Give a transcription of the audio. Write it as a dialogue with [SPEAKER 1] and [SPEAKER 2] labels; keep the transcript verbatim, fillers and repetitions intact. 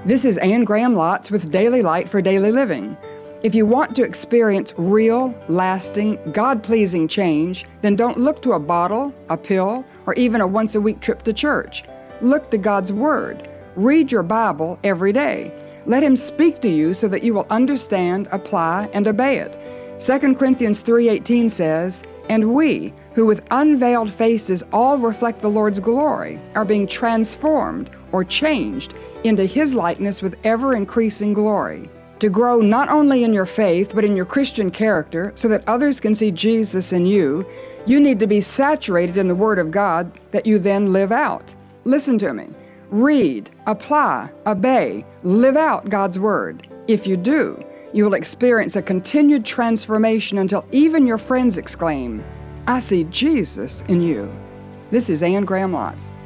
[SPEAKER 1] This is Anne Graham Lotz with Daily Light for Daily Living. If you want to experience real, lasting, God-pleasing change, then don't look to a bottle, a pill, or even a once-a-week trip to church. Look to God's Word. Read your Bible every day. Let Him speak to you so that you will understand, apply, and obey it. Second Corinthians three eighteen says, "And we, who with unveiled faces all reflect the Lord's glory, are being transformed or changed into His likeness with ever-increasing glory." To grow not only in your faith, but in your Christian character, so that others can see Jesus in you, you need to be saturated in the Word of God that you then live out. Listen to me. Read, apply, obey, live out God's Word. If you do, you will experience a continued transformation until even your friends exclaim, "I see Jesus in you." This is Anne Graham Lotz.